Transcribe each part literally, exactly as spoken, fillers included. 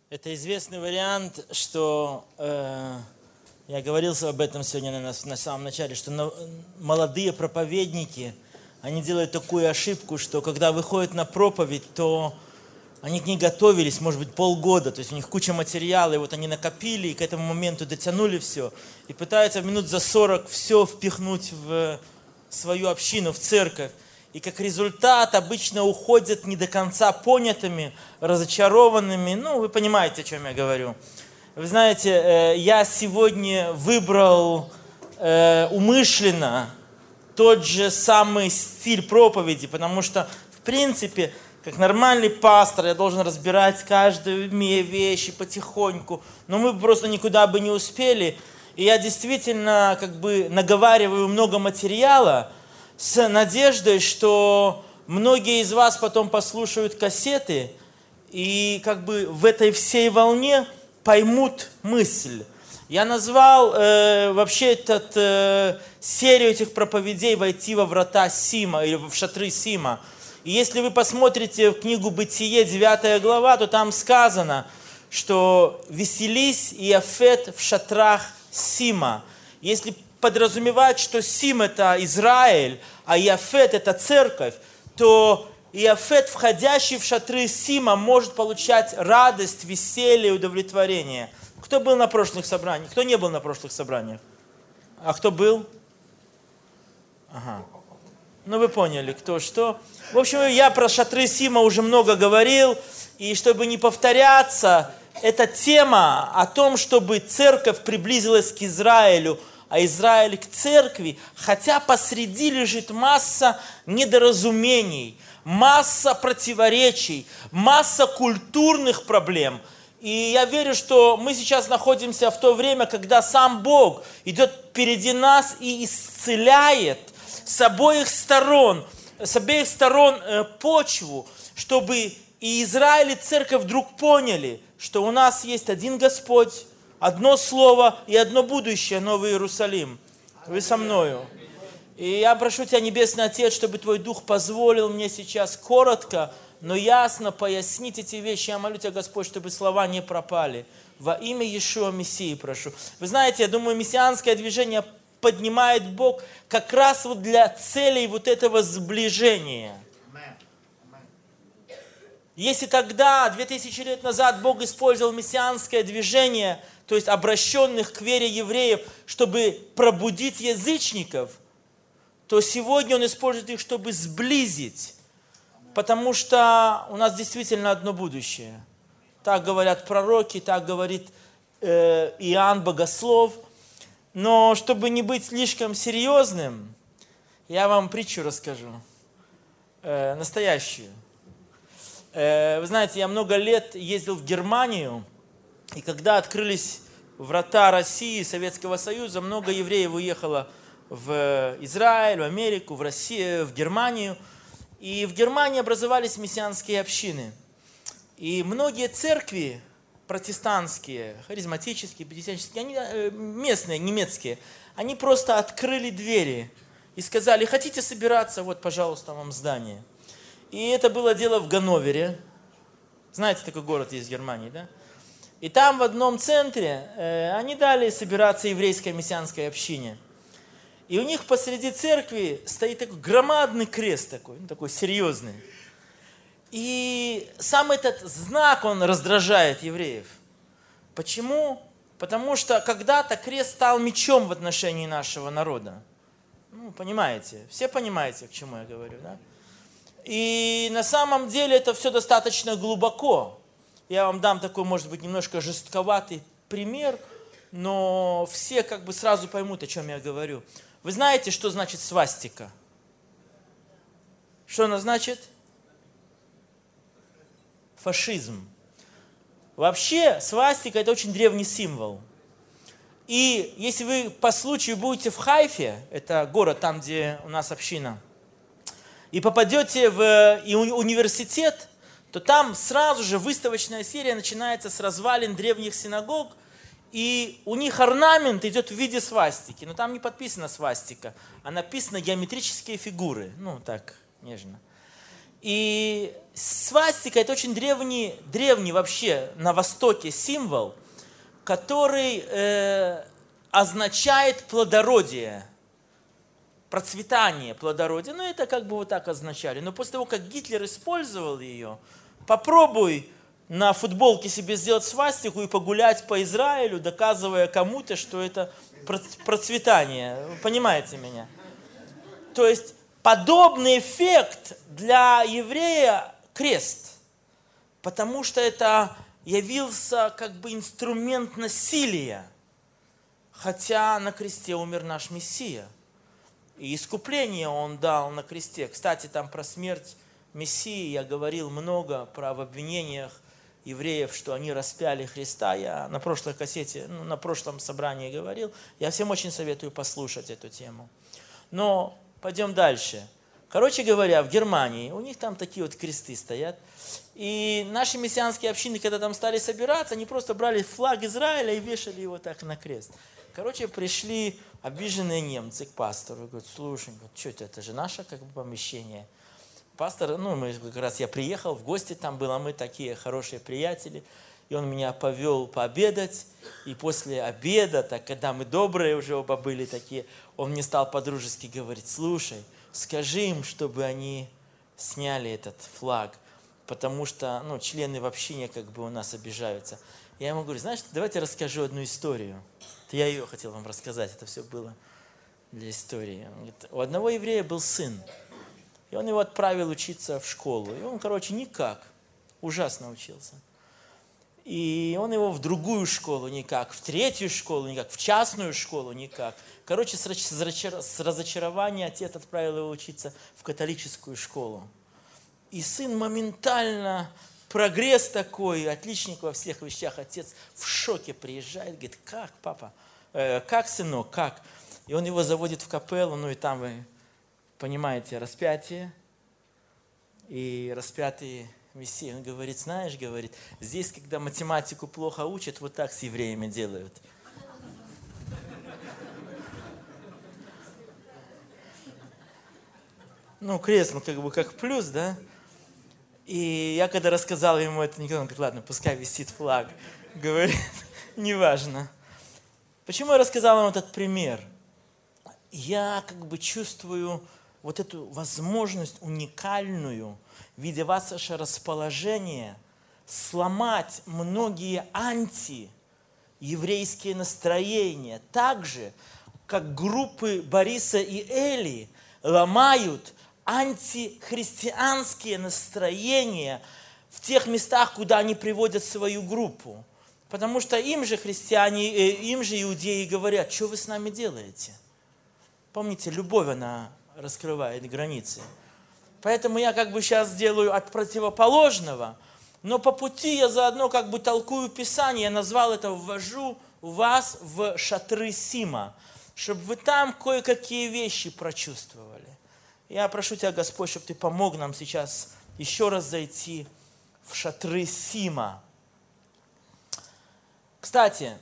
Это известный вариант, что э, я говорил об этом сегодня на, на самом начале, что на, молодые проповедники, они делают такую ошибку, что когда выходят на проповедь, то они к ней готовились, может быть, полгода, то есть у них куча материала, и вот они накопили, и к этому моменту дотянули все, и пытаются в минут за сорок все впихнуть в свою общину, в церковь. И как результат обычно уходят не до конца понятыми, разочарованными. Ну, вы понимаете, о чем я говорю. Вы знаете, я сегодня выбрал умышленно тот же самый стиль проповеди, потому что, в принципе, как нормальный пастор, я должен разбирать каждую вещь потихоньку, но мы просто никуда бы не успели. И я действительно как бы наговариваю много материала, с надеждой, что многие из вас потом послушают кассеты и как бы в этой всей волне поймут мысль. Я назвал э, вообще этот, э, серию этих проповедей «Войти во врата Сима» или в шатры Сима. И если вы посмотрите в книгу «Бытие», девятая глава, то там сказано, что «веселись Иафет в шатрах Сима». Если подразумевать, что Сим – это Израиль, а Иафет – это церковь, то Иафет, входящий в шатры Сима, может получать радость, веселье, удовлетворение. Кто был на прошлых собраниях? Кто не был на прошлых собраниях? А кто был? Ага. Ну, вы поняли, кто что. В общем, я про шатры Сима уже много говорил, и чтобы не повторяться, эта тема о том, чтобы церковь приблизилась к Израилю, а Израиль к церкви, хотя посреди лежит масса недоразумений, масса противоречий, масса культурных проблем. И я верю, что мы сейчас находимся в то время, когда сам Бог идет впереди нас и исцеляет с обоих сторон, с обеих сторон почву, чтобы и Израиль, и церковь вдруг поняли, что у нас есть один Господь, одно слово и одно будущее, Новый Иерусалим. Вы со мною. И я прошу Тебя, Небесный Отец, чтобы Твой Дух позволил мне сейчас коротко, но ясно пояснить эти вещи. Я молю Тебя, Господь, чтобы слова не пропали. Во имя Иешуа Мессии прошу. Вы знаете, я думаю, мессианское движение поднимает Бог как раз вот для целей вот этого сближения. Если тогда, две тысячи лет назад, Бог использовал мессианское движение, то есть обращенных к вере евреев, чтобы пробудить язычников, то сегодня Он использует их, чтобы сблизить, потому что у нас действительно одно будущее. Так говорят пророки, так говорит э, Иоанн Богослов. Но чтобы не быть слишком серьезным, я вам притчу расскажу, э, настоящую. Вы знаете, я много лет ездил в Германию, и когда открылись врата России, Советского Союза, много евреев уехало в Израиль, в Америку, в Россию, в Германию. И в Германии образовались мессианские общины. И многие церкви протестантские, харизматические, пятидесятнические, они, местные, немецкие, они просто открыли двери и сказали: хотите собираться, вот, пожалуйста, вам здание. И это было дело в Ганновере. Знаете, такой город есть в Германии, да? И там в одном центре э, они дали собираться еврейской мессианской общине. И у них посреди церкви стоит такой громадный крест такой, ну, такой серьезный. И сам этот знак, он раздражает евреев. Почему? Потому что когда-то крест стал мечом в отношении нашего народа. Ну, понимаете, все понимаете, к чему я говорю, да? И на самом деле это все достаточно глубоко. Я вам дам такой, может быть, немножко жестковатый пример, но все как бы сразу поймут, о чем я говорю. Вы знаете, что значит свастика? Что она значит? Фашизм. Вообще, свастика – это очень древний символ. И если вы по случаю будете в Хайфе, это город там, где у нас община, и попадете в университет, то там сразу же выставочная серия начинается с развалин древних синагог, и у них орнамент идет в виде свастики. Но там не подписана свастика, а написаны геометрические фигуры. Ну, так, нежно. И И свастика – это очень древний, древний вообще на Востоке символ, который э, означает плодородие, процветание, плодородие. Ну, это как бы вот так означали. Но после того, как Гитлер использовал ее, попробуй на футболке себе сделать свастику и погулять по Израилю, доказывая кому-то, что это процветание. Вы понимаете меня? То есть подобный эффект для еврея крест, потому что это явился как бы инструмент насилия, хотя на кресте умер наш Мессия. И искупление Он дал на кресте. Кстати, там про смерть Мессии я говорил много, про в обвинениях евреев, что они распяли Христа. Я на прошлой кассете, ну, на прошлом собрании говорил. Я всем очень советую послушать эту тему. Но пойдем дальше. Короче говоря, в Германии у них там такие вот кресты стоят. И наши мессианские общины, когда там стали собираться, они просто брали флаг Израиля и вешали его так на крест. Короче, пришли обиженные немцы к пастору и говорят: слушай, что это, это же наше как бы помещение. Пастор, ну, мы как раз я приехал, в гости там был, а мы такие хорошие приятели. И он меня повел пообедать. И после обеда, так, когда мы добрые уже оба были такие, он мне стал по-дружески говорить: слушай, скажи им, чтобы они сняли этот флаг, потому что, ну, члены в общине как бы у нас обижаются. Я ему говорю: знаешь, давайте расскажу одну историю. Это я ее хотел вам рассказать, это все было для истории. Он говорит, у одного еврея был сын, и он его отправил учиться в школу. И он, короче, никак, ужасно учился. И он его в другую школу никак, в третью школу никак, в частную школу никак. Короче, с разочарования отец отправил его учиться в католическую школу. И сын моментально, прогресс такой, отличник во всех вещах, отец в шоке приезжает, говорит: как, папа, э, как, сынок, как? И он его заводит в капеллу, ну и там вы понимаете, распятие, и распятый Мессия. Он говорит: знаешь, говорит, здесь, когда математику плохо учат, вот так с евреями делают. Ну, крест, ну, как бы как плюс, да? И я когда рассказал ему это, он говорит: ладно, пускай висит флаг. Говорит, неважно. Почему я рассказал вам этот пример? Я как бы чувствую вот эту возможность уникальную, видя ваше расположение, сломать многие антиеврейские настроения, так же, как группы Бориса и Эли ломают антихристианские настроения в тех местах, куда они приводят свою группу. Потому что им же христиане, им же иудеи говорят: что вы с нами делаете? Помните, любовь, она раскрывает границы. Поэтому я как бы сейчас делаю от противоположного, но по пути я заодно как бы толкую Писание, я назвал это «Ввожу вас в шатры Сима», чтобы вы там кое-какие вещи прочувствовали. Я прошу Тебя, Господь, чтобы Ты помог нам сейчас еще раз зайти в шатры Сима. Кстати,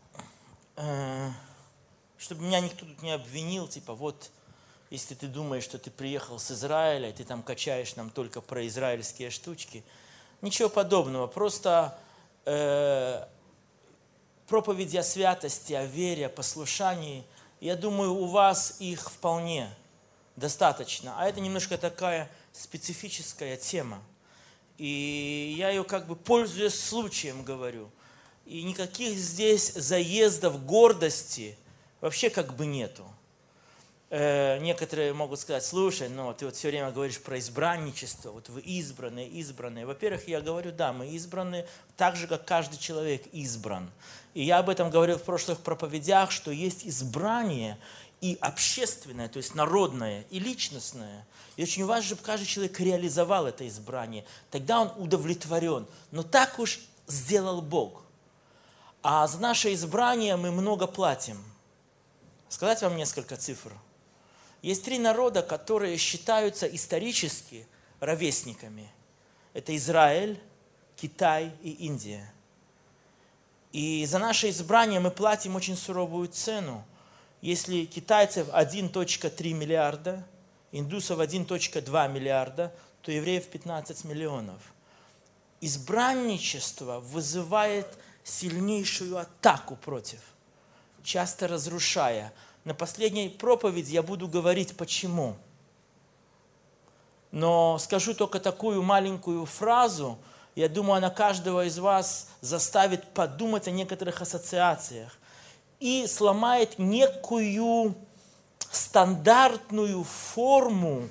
чтобы меня никто тут не обвинил, типа вот, если ты думаешь, что ты приехал с Израиля, и ты там качаешь нам только про израильские штучки, ничего подобного, просто э, проповеди о святости, о вере, о послушании, я думаю, у вас их вполне достаточно. А это немножко такая специфическая тема. И я ее как бы пользуясь случаем говорю. И никаких здесь заездов гордости вообще как бы нету. Э, некоторые могут сказать: слушай, ну ты вот все время говоришь про избранничество, вот вы избранные, избранные. Во-первых, я говорю, да, мы избраны так же, как каждый человек избран. И я об этом говорил в прошлых проповедях, что есть избрание и общественное, то есть народное, и личностное. И очень важно, чтобы каждый человек реализовал это избрание. Тогда он удовлетворен. Но так уж сделал Бог. А за наше избрание мы много платим. Сказать вам несколько цифр. Есть три народа, которые считаются исторически ровесниками. Это Израиль, Китай и Индия. И за наше избрание мы платим очень суровую цену. Если китайцев один целых три миллиарда, индусов один целых два миллиарда, то евреев пятнадцать миллионов. Избранничество вызывает сильнейшую атаку против, часто разрушая. На последней проповеди я буду говорить, почему. Но скажу только такую маленькую фразу, я думаю, она каждого из вас заставит подумать о некоторых ассоциациях и сломает некую стандартную форму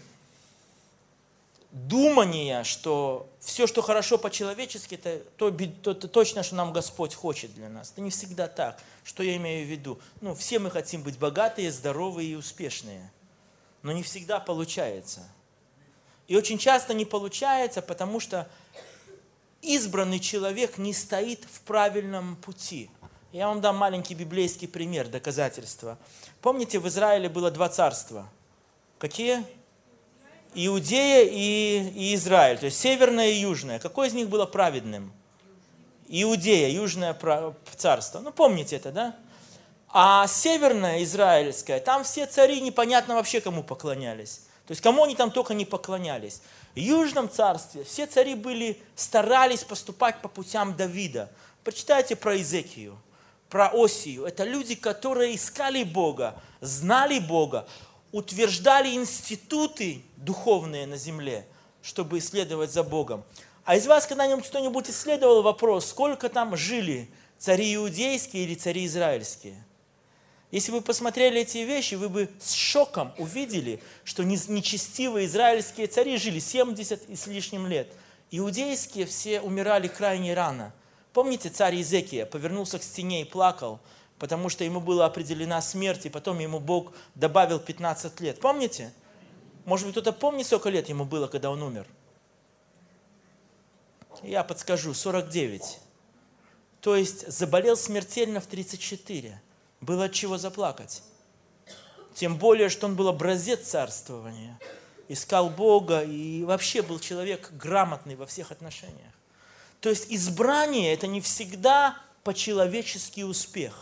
думания, что все, что хорошо по-человечески, это то, то, то точно, что нам Господь хочет для нас. Это не всегда так. Что я имею в виду? Ну, все мы хотим быть богатые, здоровые и успешные. Но не всегда получается. И очень часто не получается, потому что избранный человек не стоит в правильном пути. Я вам дам маленький библейский пример, доказательство. Помните, в Израиле было два царства. Какие? Иудея и, и Израиль, то есть северное и южное. Какое из них было праведным? Иудея, южное царство. Ну, помните это, да? А северное, израильское, там все цари непонятно вообще кому поклонялись. То есть кому они там только не поклонялись. В южном царстве все цари были, старались поступать по путям Давида. Прочитайте про Иезекию, про Осию. Это люди, которые искали Бога, знали Бога, утверждали институты духовные на земле, чтобы исследовать за Богом. А из вас когда-нибудь кто-нибудь исследовал вопрос, сколько там жили цари иудейские или цари израильские? Если вы посмотрели эти вещи, вы бы с шоком увидели, что нечестивые израильские цари жили семьдесят и с лишним лет. Иудейские все умирали крайне рано. Помните, царь Иезекия повернулся к стене и плакал, потому что ему была определена смерть, и потом ему Бог добавил пятнадцать лет. Помните? Может быть, кто-то помнит, сколько лет ему было, когда он умер? Я подскажу, сорок девять. То есть заболел смертельно в тридцать четыре. Было от чего заплакать. Тем более, что он был образец царствования. Искал Бога и вообще был человек грамотный во всех отношениях. То есть избрание – это не всегда по-человечески успех.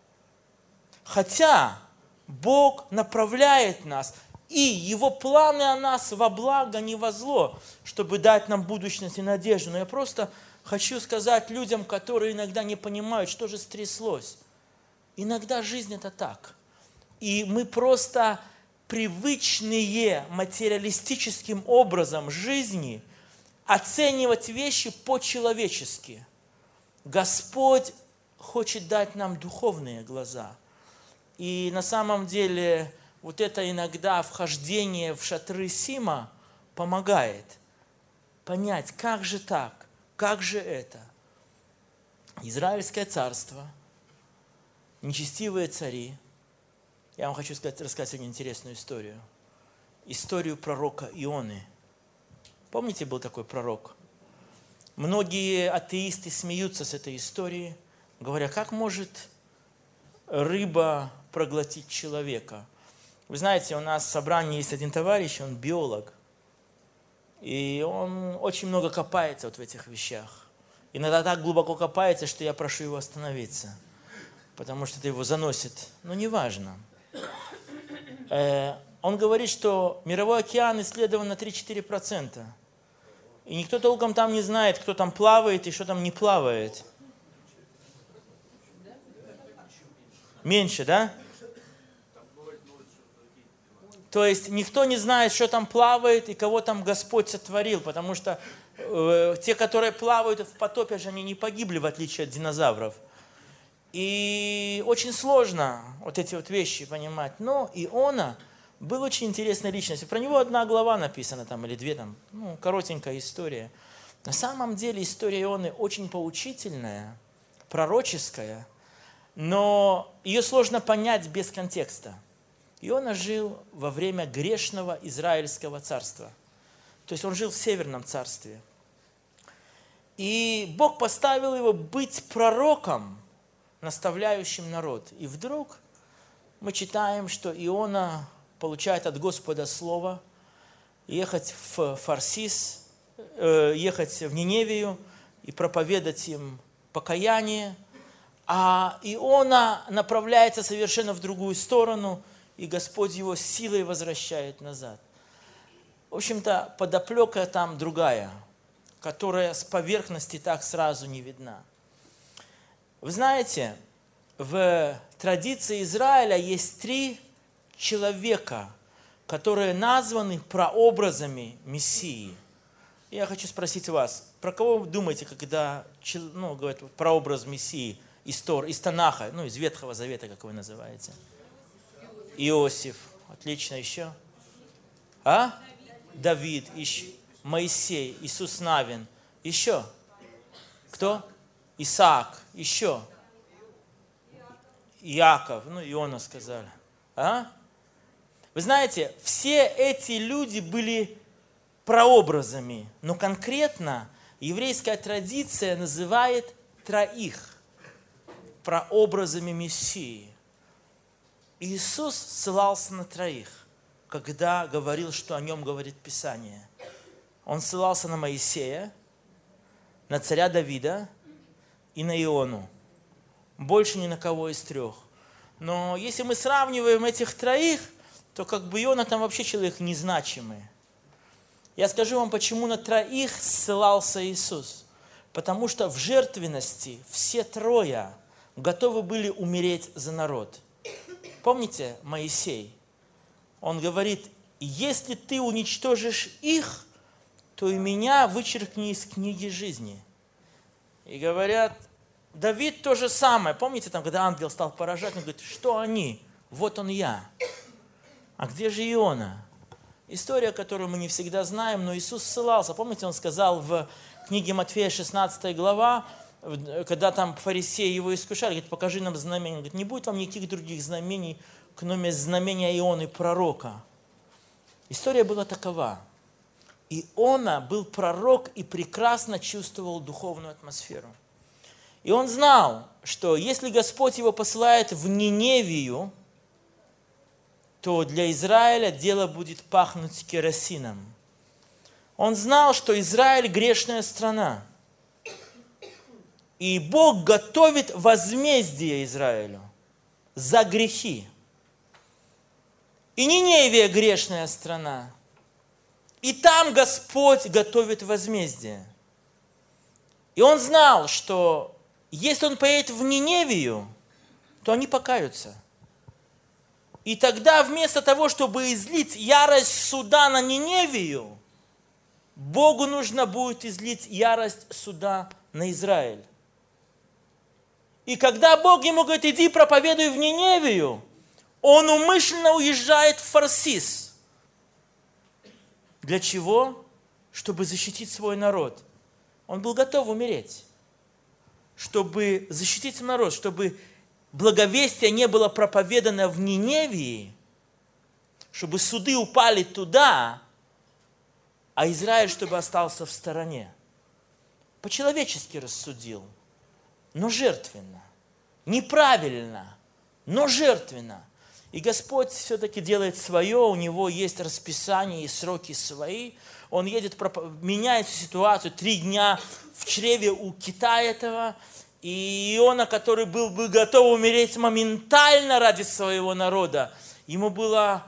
Хотя Бог направляет нас, и Его планы о нас во благо, не во зло, чтобы дать нам будущность и надежду. Но я просто хочу сказать людям, которые иногда не понимают, что же стряслось. Иногда жизнь это так. И мы просто привычные материалистическим образом жизни оценивать вещи по-человечески. Господь хочет дать нам духовные глаза. И на самом деле вот это иногда вхождение в шатры Сима помогает понять, как же так, как же это. Израильское царство, нечестивые цари. Я вам хочу сказать, рассказать сегодня интересную историю. Историю пророка Ионы. Помните, был такой пророк? Многие атеисты смеются с этой истории, говоря, как может рыба проглотить человека? Вы знаете, у нас в собрании есть один товарищ, он биолог. И он очень много копается вот в этих вещах. Иногда так глубоко копается, что я прошу его остановиться. Потому что это его заносит. Но неважно. Он говорит, что мировой океан исследован на три-четыре процента. И никто толком там не знает, кто там плавает и что там не плавает. Меньше, да? То есть никто не знает, что там плавает и кого там Господь сотворил, потому что э, те, которые плавают в потопе, же они не погибли, в отличие от динозавров. И очень сложно вот эти вот вещи понимать. Но Иона был очень интересной личностью. Про него одна глава написана там, или две там, ну, коротенькая история. На самом деле история Ионы очень поучительная, пророческая, но ее сложно понять без контекста. Иона жил во время грешного Израильского царства. То есть он жил в Северном царстве. И Бог поставил его быть пророком, наставляющим народ. И вдруг мы читаем, что Иона получает от Господа слово ехать в Фарсис, ехать в Ниневию и проповедать им покаяние. А Иона направляется совершенно в другую сторону, и Господь его силой возвращает назад. В общем-то, подоплека там другая, которая с поверхности так сразу не видна. Вы знаете, в традиции Израиля есть три человека, которые названы прообразами Мессии. Я хочу спросить вас, про кого вы думаете, когда ну, говорят прообраз Мессии из, Тор, из Танаха, ну, из Ветхого Завета, как вы называете? Иосиф. Отлично. Еще? А? Давид. Еще. Моисей. Иисус Навин. Еще? Кто? Исаак. Еще? Иаков. Ну, Иона сказали. А? Вы знаете, все эти люди были прообразами, но конкретно еврейская традиция называет троих прообразами Мессии. Иисус ссылался на троих, когда говорил, что о нем говорит Писание. Он ссылался на Моисея, на царя Давида и на Иону. Больше ни на кого из трех. Но если мы сравниваем этих троих, то как бы Иона там вообще человек незначимый. Я скажу вам, почему на троих ссылался Иисус. Потому что в жертвенности все трое готовы были умереть за народ. Помните Моисей? Он говорит, если ты уничтожишь их, то и меня вычеркни из книги жизни. И говорят, Давид то же самое. Помните, там, когда ангел стал поражать, он говорит, что они? Вот он я. А где же Иона? История, которую мы не всегда знаем, но Иисус ссылался. Помните, он сказал в книге Матфея шестнадцатая глава, когда там фарисеи его искушали, говорит, покажи нам знамение. Он говорит, не будет вам никаких других знамений, кроме знамения Ионы, пророка. История была такова. Иона был пророк и прекрасно чувствовал духовную атмосферу. И он знал, что если Господь его посылает в Ниневию, то для Израиля дело будет пахнуть керосином. Он знал, что Израиль грешная страна. И Бог готовит возмездие Израилю за грехи. И Ниневия грешная страна. И там Господь готовит возмездие. И он знал, что если он поедет в Ниневию, то они покаются. И тогда вместо того, чтобы излить ярость суда на Ниневию, Богу нужно будет излить ярость суда на Израиль. И когда Бог ему говорит, иди проповедуй в Ниневию, он умышленно уезжает в Фарсис. Для чего? Чтобы защитить свой народ. Он был готов умереть. Чтобы защитить народ, чтобы благовестие не было проповедано в Ниневии, чтобы суды упали туда, а Израиль, чтобы остался в стороне. По-человечески рассудил, но жертвенно. Неправильно, но жертвенно. И Господь все-таки делает свое, у Него есть расписание и сроки свои. Он едет, меняет ситуацию, три дня в чреве у кита этого. И Иона, который был бы готов умереть моментально ради своего народа, ему было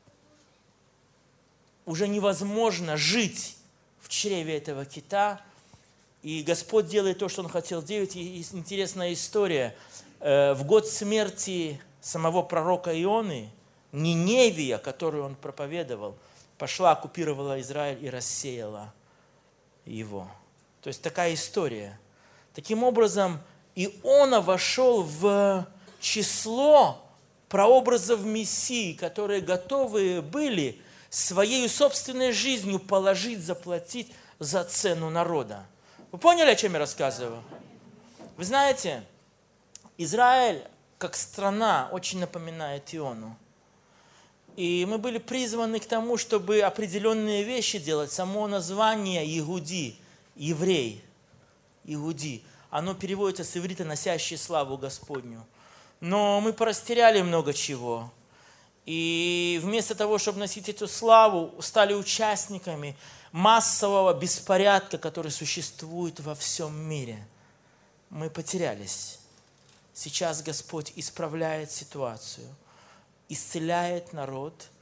уже невозможно жить в чреве этого кита. И Господь делает то, что Он хотел делать. И интересная история. В год смерти самого пророка Ионы, Ниневия, которую он проповедовал, пошла, оккупировала Израиль и рассеяла его. То есть такая история. Таким образом, Иона вошел в число прообразов Мессии, которые готовы были своей собственной жизнью положить, заплатить за цену народа. Вы поняли, о чем я рассказываю? Вы знаете, Израиль, как страна, очень напоминает Иону. И мы были призваны к тому, чтобы определенные вещи делать. Само название Иуди, еврей, Иуди, оно переводится с иврита «носящий славу Господню». Но мы порастеряли много чего. И вместо того, чтобы носить эту славу, стали участниками массового беспорядка, который существует во всем мире. Мы потерялись. Сейчас Господь исправляет ситуацию, исцеляет народ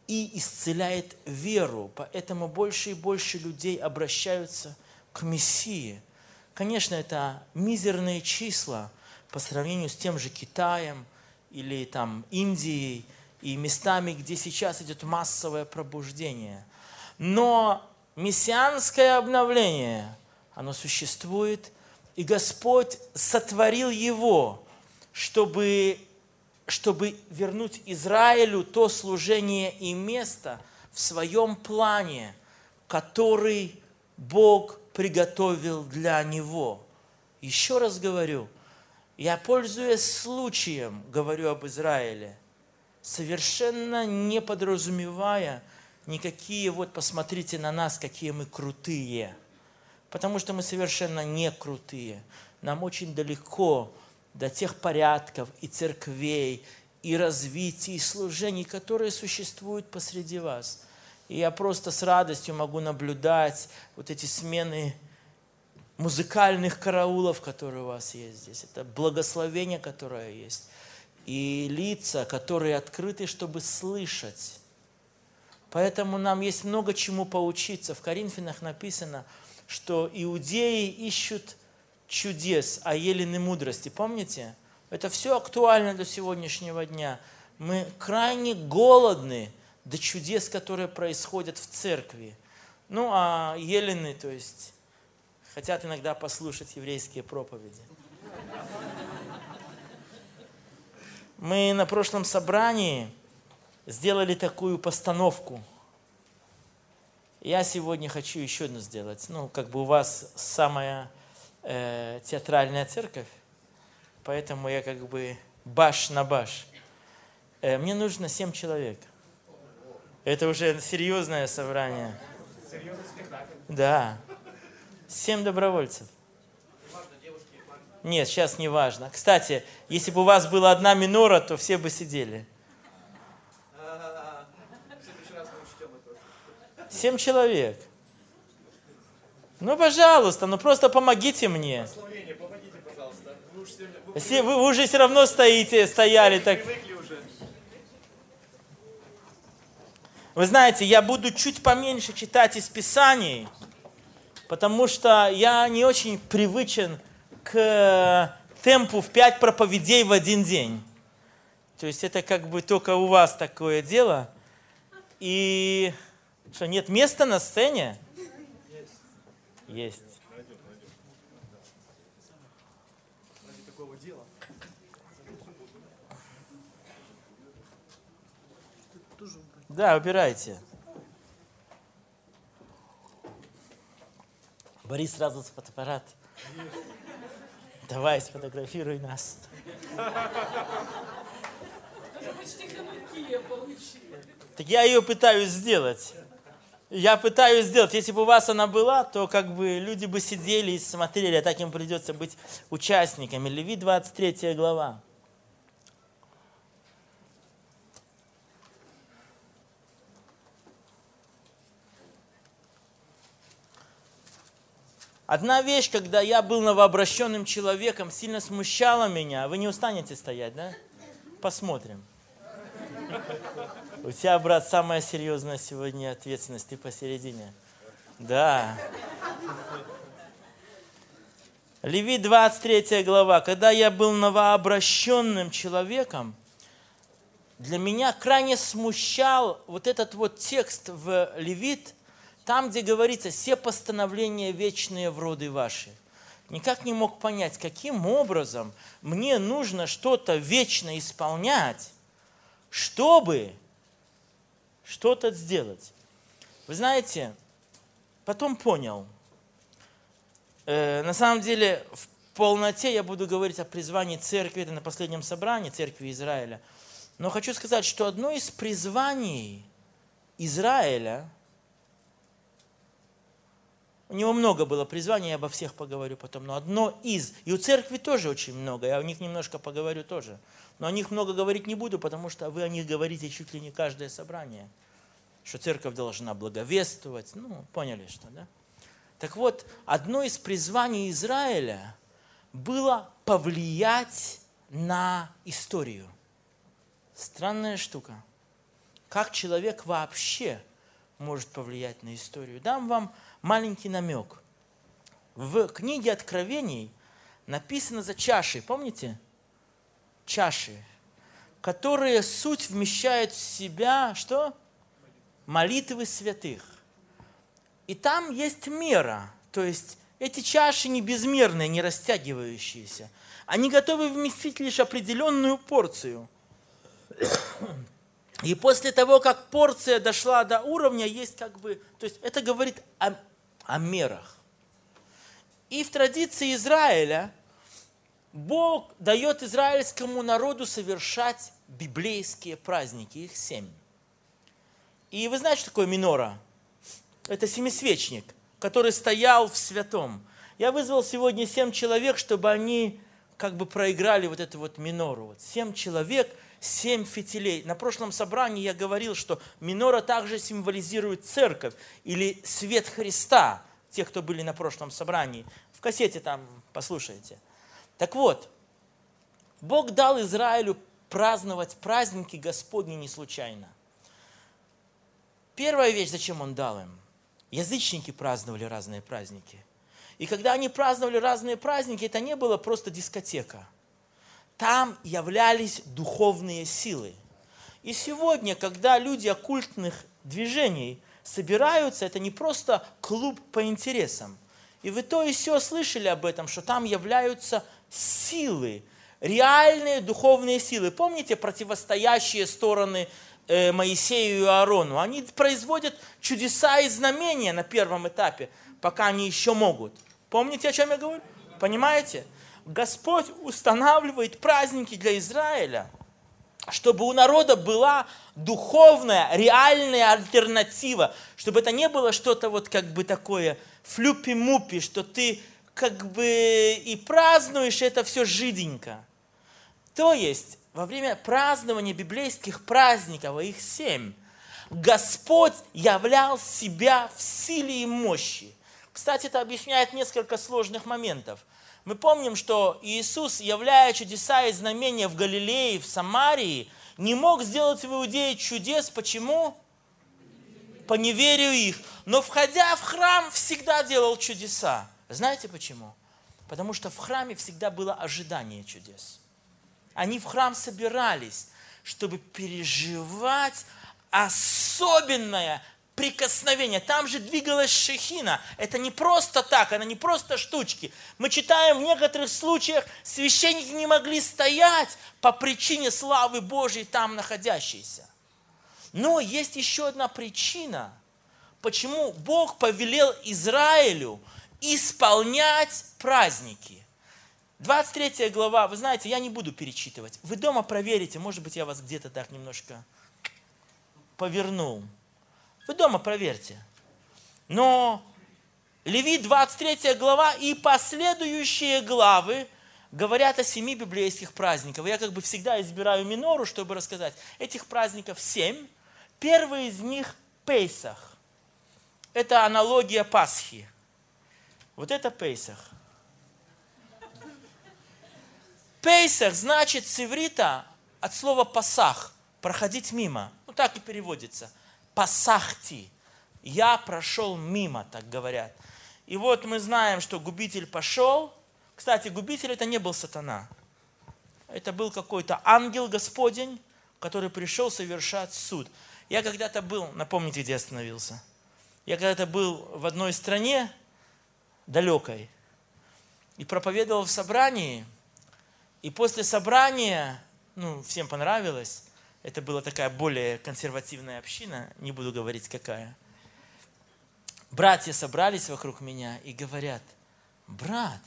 и исцеляет веру. Поэтому больше и больше людей обращаются к Мессии. Конечно, это мизерные числа по сравнению с тем же Китаем или там Индией и местами, где сейчас идет массовое пробуждение. Но мессианское обновление, оно существует, и Господь сотворил его, чтобы, чтобы вернуть Израилю то служение и место в своем плане, который Бог приготовил для него. Еще раз говорю, я, пользуясь случаем, говорю об Израиле, совершенно не подразумевая никакие, вот посмотрите на нас, какие мы крутые. Потому что мы совершенно не крутые. Нам очень далеко до тех порядков и церквей, и развития, и служений, которые существуют посреди вас. И я просто с радостью могу наблюдать вот эти смены музыкальных караулов, которые у вас есть здесь. Это благословение, которое есть. И лица, которые открыты, чтобы слышать. Поэтому нам есть много чему поучиться. В Коринфянах написано, что иудеи ищут чудес, а елены мудрости. Помните? Это все актуально до сегодняшнего дня. Мы крайне голодны до чудес, которые происходят в церкви. Ну, а елены, то есть, хотят иногда послушать еврейские проповеди. Мы на прошлом собрании сделали такую постановку. Я сегодня хочу еще одну сделать. Ну, как бы у вас самая э, театральная церковь, поэтому я как бы баш на баш. Э, мне нужно семь человек. Это уже серьезное собрание. Серьезный спектакль. Да. Семь добровольцев. Нет, сейчас не важно. Кстати, если бы у вас была одна минора, то все бы сидели. Семь человек. Ну, пожалуйста, ну просто помогите мне. Благословение, помогите, пожалуйста. Вы, уж сегодня, вы, Если вы, вы уже все равно стоите, стояли так. уже. Вы знаете, я буду чуть поменьше читать из Писаний, потому что я не очень привычен к темпу в пять проповедей в один день. То есть это как бы только у вас такое дело. И что, нет места на сцене? Есть. Есть. Найдем, найдем. Ради такого дела. Да, убирайте. Борис сразу с фотоаппарат. Давай, сфотографируй нас. Так я ее пытаюсь сделать. Я пытаюсь сделать. Если бы у вас она была, то как бы люди бы сидели и смотрели, а так им придется быть участниками. Левит двадцать третья глава. Одна вещь, когда я был новообращенным человеком, сильно смущала меня. Вы не устанете стоять, да? Посмотрим. У тебя, брат, самая серьезная сегодня ответственность. Ты посередине. Да. Левит двадцать третья глава. Когда я был новообращенным человеком, для меня крайне смущал вот этот вот текст в Левит, там, где говорится, «Все постановления вечные в роды ваши». Никак не мог понять, каким образом мне нужно что-то вечно исполнять, чтобы что-то сделать. Вы знаете, потом понял. Э, на самом деле, в полноте я буду говорить о призвании церкви, это на последнем собрании церкви Израиля. Но хочу сказать, что одно из призваний Израиля, у него много было призваний, я обо всех поговорю потом, но одно из, и у церкви тоже очень много, я о них немножко поговорю тоже, но о них много говорить не буду, потому что вы о них говорите чуть ли не каждое собрание, что церковь должна благовествовать, ну, поняли, что, да? Так вот, одно из призваний Израиля было повлиять на историю. Странная штука. как человек вообще может повлиять на историю. Дам вам маленький намек. В книге Откровений написано за чашей, помните? Чаши, которые суть вмещают в себя, что? Молитвы святых. И там есть мера, то есть эти чаши не безмерные, не растягивающиеся. Они готовы вместить лишь определенную порцию. И после того, как порция дошла до уровня, есть как бы... То есть это говорит о, о мерах. И в традиции Израиля Бог дает израильскому народу совершать библейские праздники, их семь. И вы знаете, что такое минора? Это семисвечник, который стоял в святом. Я вызвал сегодня семь человек, чтобы они как бы проиграли вот эту вот минору. Вот семь человек, семь фитилей. На прошлом собрании я говорил, что минора также символизирует церковь или свет Христа. Те, кто были на прошлом собрании. В кассете там послушайте. Так вот, Бог дал Израилю праздновать праздники Господни не случайно. Первая вещь, зачем Он дал им? Язычники праздновали разные праздники. И когда они праздновали разные праздники, это не было просто дискотека. Там являлись духовные силы. И сегодня, когда люди оккультных движений собираются, это не просто клуб по интересам. И вы то и сё слышали об этом, что там являются силы, реальные духовные силы. Помните противостоящие стороны э, Моисею и Аарону? Они производят чудеса и знамения на первом этапе, пока они еще могут. Помните, о чем я говорю? Понимаете? Господь устанавливает праздники для Израиля, чтобы у народа была духовная, реальная альтернатива, чтобы это не было что-то вот как бы такое флюпи-мупи, что ты как бы и празднуешь это все жиденько. То есть, во время празднования библейских праздников, а их семь, Господь являл себя в силе и мощи. Кстати, это объясняет несколько сложных моментов. Мы помним, что Иисус, являя чудеса и знамения в Галилее, в Самарии, не мог сделать в Иудее чудес. Почему? По неверию их. Но, входя в храм, всегда делал чудеса. Знаете почему? Потому что в храме всегда было ожидание чудес. Они в храм собирались, чтобы переживать особенное прикосновение. Там же двигалась шехина. Это не просто так, она не просто штучки. Мы читаем, в некоторых случаях священники не могли стоять по причине славы Божьей там находящейся. Но есть еще одна причина, почему Бог повелел Израилю исполнять праздники. двадцать третья глава, вы знаете, я не буду перечитывать. Вы дома проверите, может быть, я вас где-то так немножко повернул. Вы дома проверьте. Но Левит двадцать третья глава и последующие главы говорят о семи библейских праздниках. Я как бы всегда избираю минору, чтобы рассказать. Этих праздников семь. Первый из них Пейсах. Это аналогия Пасхи. Вот это Пейсах. Пейсах значит с иврита от слова пасах, проходить мимо. Ну так и переводится. Пасахти. Я прошел мимо, так говорят. И вот мы знаем, что губитель пошел. Кстати, губитель это не был сатана. Это был какой-то ангел Господень, который пришел совершать суд. Я когда-то был, напомните, где остановился. Я когда-то был в одной стране далекой и проповедовал в собрании. И после собрания, ну, всем понравилось. Это была такая более консервативная община, не буду говорить какая. Братья собрались вокруг меня и говорят: брат,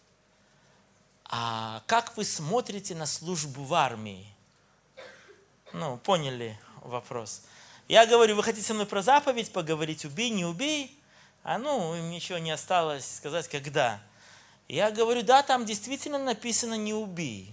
а как вы смотрите на службу в армии? Ну, поняли вопрос. Я говорю: вы хотите со мной про заповедь поговорить, убей, не убей? А ну, им ничего не осталось сказать, когда. Я говорю: да, там действительно написано «не убей».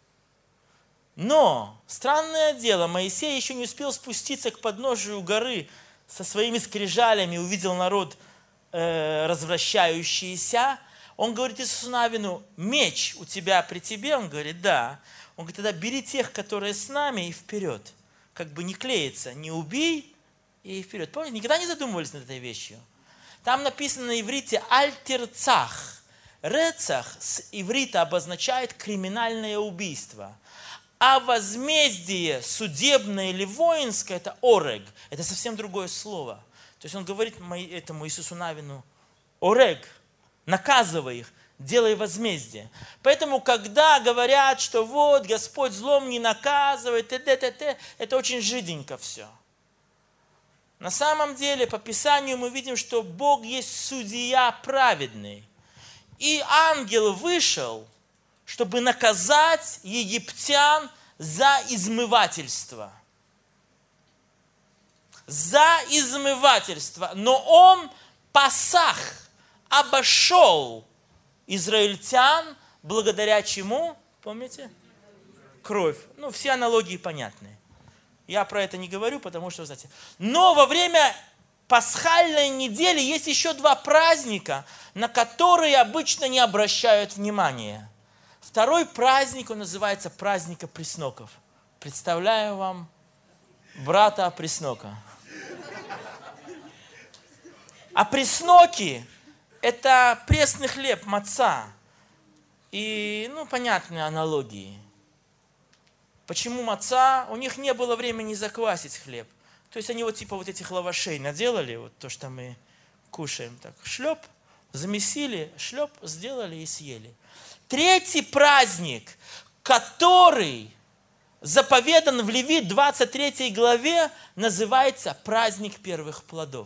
Но, странное дело, Моисей еще не успел спуститься к подножию горы со своими скрижалями, увидел народ э, развращающийся. Он говорит Иисусу Навину: меч у тебя при тебе? Он говорит: да. Он говорит: тогда бери тех, которые с нами, и вперед. как бы не клеится. Не убей и вперед. Помните, никогда не задумывались над этой вещью? Там написано на иврите «аль-тирцах». Рецах с иврита обозначает криминальное убийство. А возмездие судебное или воинское – это орег. Это совсем другое слово. То есть он говорит этому Иисусу Навину: орег, наказывай их, делай возмездие. Поэтому, когда говорят, что вот Господь злом не наказывает, т.д., т.д., это очень жиденько все. На самом деле, по Писанию мы видим, что Бог есть судья праведный. И ангел вышел, чтобы наказать египтян за измывательство. За измывательство. Но он пасах, обошел израильтян, благодаря чему? Помните? Кровь. Ну, все аналогии понятны. Я про это не говорю, потому что, знаете. Но во время пасхальной недели есть еще два праздника, на которые обычно не обращают внимания. Второй праздник, он называется праздник опресноков. Представляю вам брата опреснока. Опресноки – это пресный хлеб, маца. И, ну, понятные аналогии. Почему маца? У них не было времени заквасить хлеб. То есть они вот типа вот этих лавашей наделали, вот то, что мы кушаем, так, шлеп, замесили, шлеп, сделали и съели. Третий праздник, который заповедан в Левит двадцать третьей главе, называется праздник первых плодов.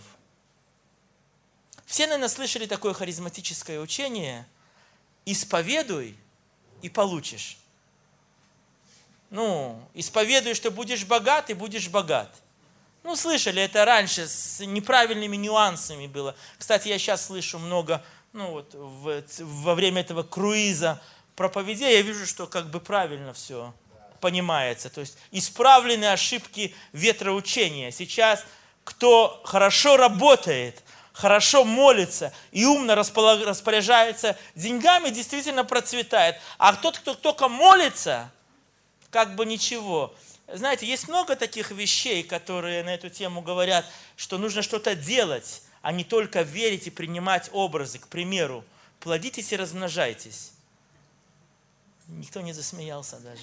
Все, наверное, слышали такое харизматическое учение: исповедуй и получишь. Ну, исповедуй, что будешь богат, и будешь богат. Ну, слышали, это раньше с неправильными нюансами было. Кстати, я сейчас слышу много, ну вот, в, во время этого круиза проповедей, я вижу, что как бы правильно все понимается. То есть исправлены ошибки ветроучения. Сейчас кто хорошо работает, хорошо молится и умно распоряжается деньгами, действительно процветает. А тот, кто только молится, как бы ничего. Знаете, есть много таких вещей, которые на эту тему говорят, что нужно что-то делать, а не только верить и принимать образы. К примеру, плодитесь и размножайтесь. Никто не засмеялся даже.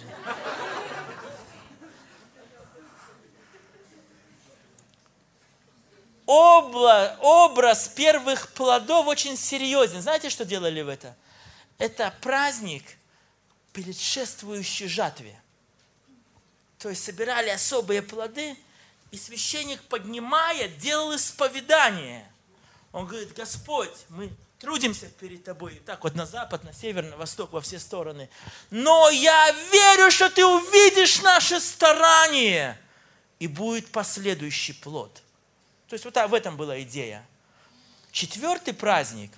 Обла, образ первых плодов очень серьезен. Знаете, что делали в это? Это праздник, предшествующий жатве. То есть собирали особые плоды, и священник, поднимая, делал исповедание. Он говорит: Господь, мы трудимся перед Тобой, так вот на запад, на север, на восток, во все стороны. Но я верю, что Ты увидишь наши старания, и будет последующий плод. То есть вот в этом была идея. Четвертый праздник,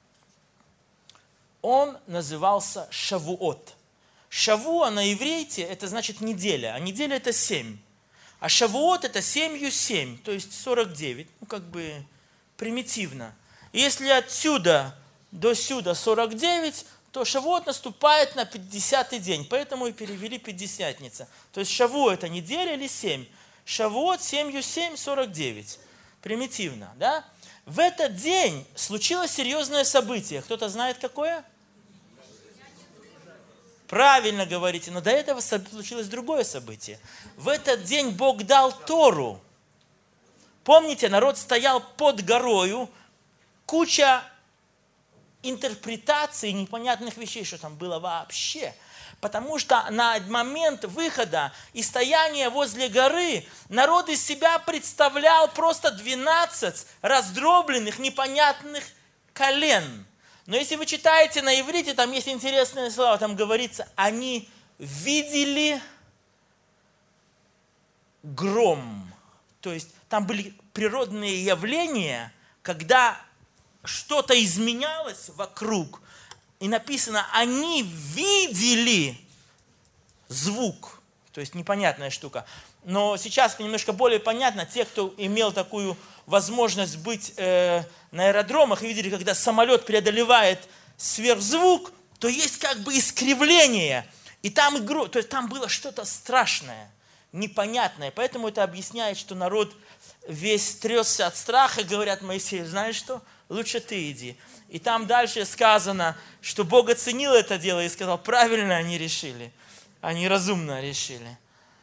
он назывался Шавуот. Шавуа на иврите это значит неделя, а неделя это семь. А Шавуот это семью семь, то есть сорок девять, ну как бы примитивно. И если отсюда до сюда сорок девять, то Шавуот наступает на пятидесятый день, поэтому и перевели пятидесятница. То есть Шавуа это неделя или семь. Шавуот семью семь, сорок девять. Примитивно, да? В этот день случилось серьезное событие. Кто-то знает какое? Правильно говорите, но до этого случилось другое событие. В этот день Бог дал Тору. Помните, народ стоял под горою, куча интерпретаций непонятных вещей, что там было вообще. Потому что на момент выхода и стояния возле горы народ из себя представлял просто двенадцать раздробленных, непонятных колен. Но если вы читаете на иврите, там есть интересные слова, там говорится: они видели гром. То есть там были природные явления, когда что-то изменялось вокруг. И написано: они видели звук. То есть непонятная штука. Но сейчас это немножко более понятно. Те, кто имел такую возможность быть э, на аэродромах и видели, когда самолет преодолевает сверхзвук, то есть как бы искривление. И там игру, то есть там было что-то страшное. непонятное. Поэтому это объясняет, что народ весь трясся от страха, говорят Моисею, знаешь что, лучше ты иди. И там дальше сказано, что Бог оценил это дело и сказал, правильно они решили, они разумно решили.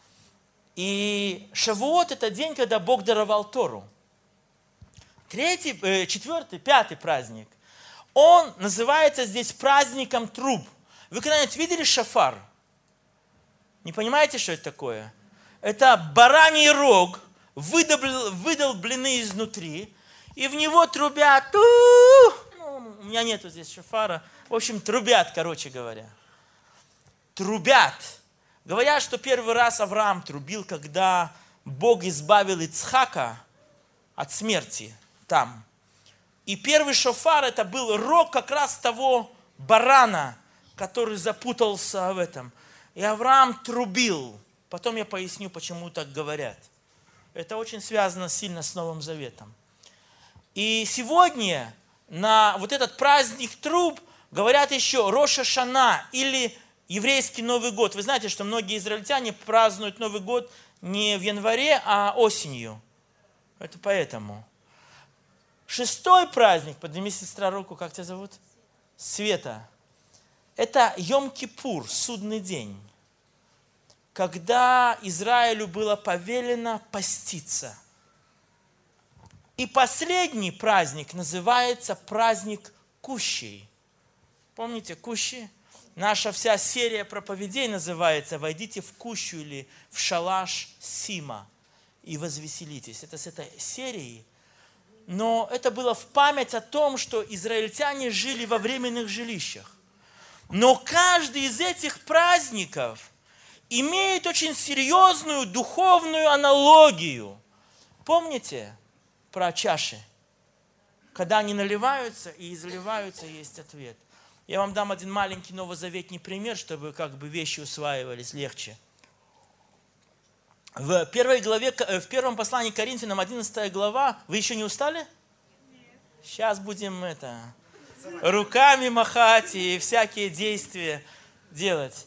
И Шавуот – это день, когда Бог даровал Тору. Третий, э, четвертый, пятый праздник, он называется здесь праздником труб. Вы когда-нибудь видели шафар? Не понимаете, что это такое? Это бараний рог, выдолбленный изнутри, и в него трубят. Ну, у меня нету здесь шафара. В общем, трубят, короче говоря. Трубят. Говорят, что первый раз Авраам трубил, когда Бог избавил Ицхака от смерти там. И первый шофар это был рог как раз того барана, который запутался в этом. И Авраам трубил. Потом я поясню, почему так говорят. Это очень связано сильно с Новым Заветом. И сегодня на вот этот праздник труб говорят еще Рош ха-Шана или еврейский Новый год. Вы знаете, что многие израильтяне празднуют Новый год не в январе, а осенью. Это поэтому. Шестой праздник, подними, сестра, руку, как тебя зовут? Света. Это Йом-Кипур, судный день, когда Израилю было повелено поститься. И последний праздник называется праздник Кущей. Помните Кущи? Наша вся серия проповедей называется «Войдите в Кущу» или «В шалаш Сима и возвеселитесь». Это с этой серии. Но это было в память о том, что израильтяне жили во временных жилищах. Но каждый из этих праздников имеет очень серьезную духовную аналогию. Помните про чаши? Когда они наливаются и изливаются, есть ответ. Я вам дам один маленький новозаветний пример, чтобы как бы вещи усваивались легче. В первой главе, в первом послании к Коринфянам, одиннадцатая глава, вы еще не устали? Нет. Сейчас будем это, руками махать и всякие действия делать.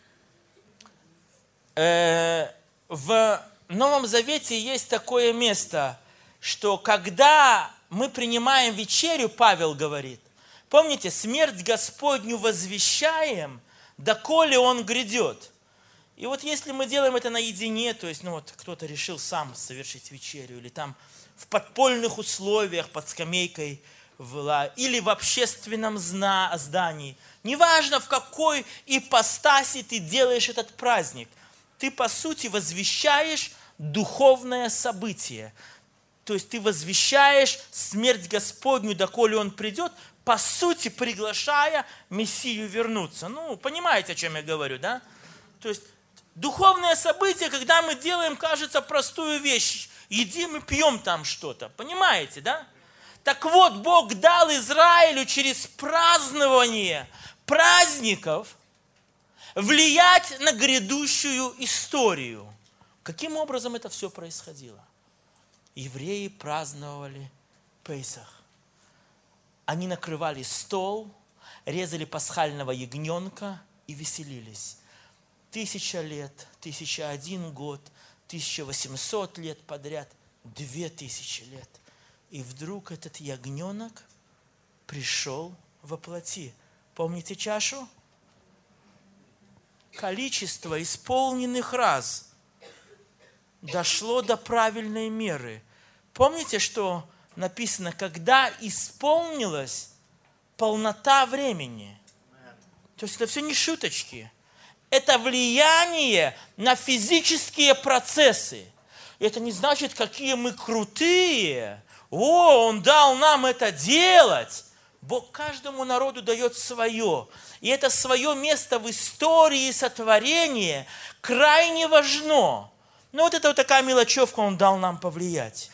Э, в Новом Завете есть такое место, что когда мы принимаем вечерю, Павел говорит, помните, смерть Господню возвещаем, доколе Он грядет. И вот если мы делаем это наедине, то есть, ну вот кто-то решил сам совершить вечерю, или там в подпольных условиях, под скамейкой, в, или в общественном зна, здании, неважно в какой ипостаси ты делаешь этот праздник, ты по сути возвещаешь духовное событие. То есть ты возвещаешь смерть Господню, доколе Он придет, по сути приглашая Мессию вернуться. Ну, понимаете, о чем я говорю, да? То есть духовное событие, когда мы делаем, кажется, простую вещь. Едим и пьем там что-то. Понимаете, да? Так вот, Бог дал Израилю через празднование праздников влиять на грядущую историю. Каким образом это все происходило? Евреи праздновали Песах. Они накрывали стол, резали пасхального ягненка и веселились. Тысяча лет, тысяча один год, тысяча восемьсот лет подряд, две тысячи лет. И вдруг этот ягненок пришел во плоти. Помните чашу? Количество исполненных раз дошло до правильной меры. Помните, что написано, когда исполнилась полнота времени? То есть это все не шуточки. Это влияние на физические процессы. И это не значит, какие мы крутые. О, Он дал нам это делать. Бог каждому народу дает свое. И это свое место в истории сотворения крайне важно. Но вот это вот такая мелочевка Он дал нам повлиять.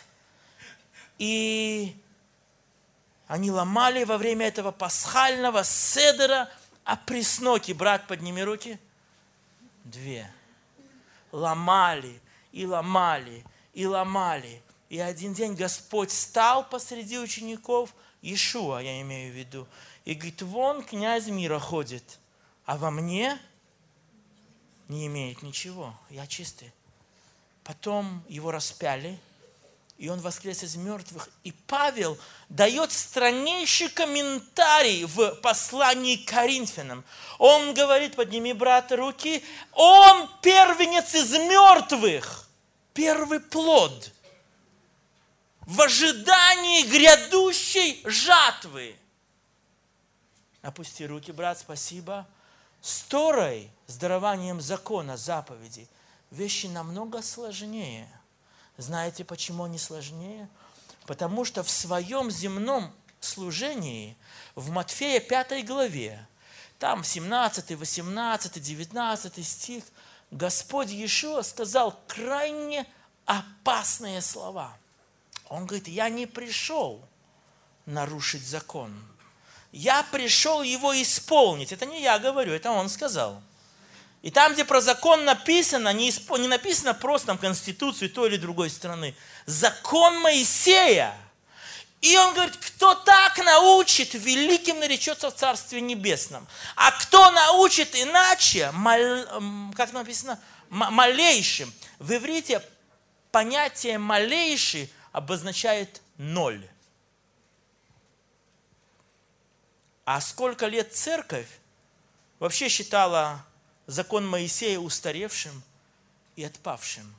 И они ломали во время этого пасхального седера опресноки. Брат, подними руки. Две. Ломали и ломали и ломали. И один день Господь стал посреди учеников, Иешуа, я имею в виду, и говорит, вон князь мира ходит, а во мне не имеет ничего, я чистый. потом его распяли, и он воскрес из мертвых. И Павел дает страннейший комментарий в послании к Коринфянам. Он говорит: подними, брат, руки. Он первенец из мертвых, первый плод в ожидании грядущей жатвы. Опусти руки, брат, спасибо. С Торой, с дарованием закона, заповедей, вещи намного сложнее. Знаете, почему они сложнее? Потому что в своем земном служении, в Матфея пятой главе, там в семнадцатый, восемнадцатый, девятнадцатый стих, Господь Иешуа сказал крайне опасные слова. Он говорит: я не пришел нарушить закон. Я пришел его исполнить. Это не я говорю, это он сказал. И там, где про закон написано, не, исп... не написано просто там Конституцию той или другой страны. Закон Моисея. И он говорит: кто так научит, великим наречется в Царстве Небесном. А кто научит иначе, мал... как написано, малейшим. В иврите понятие малейший обозначает ноль. А сколько лет церковь вообще считала закон Моисея устаревшим и отпавшим?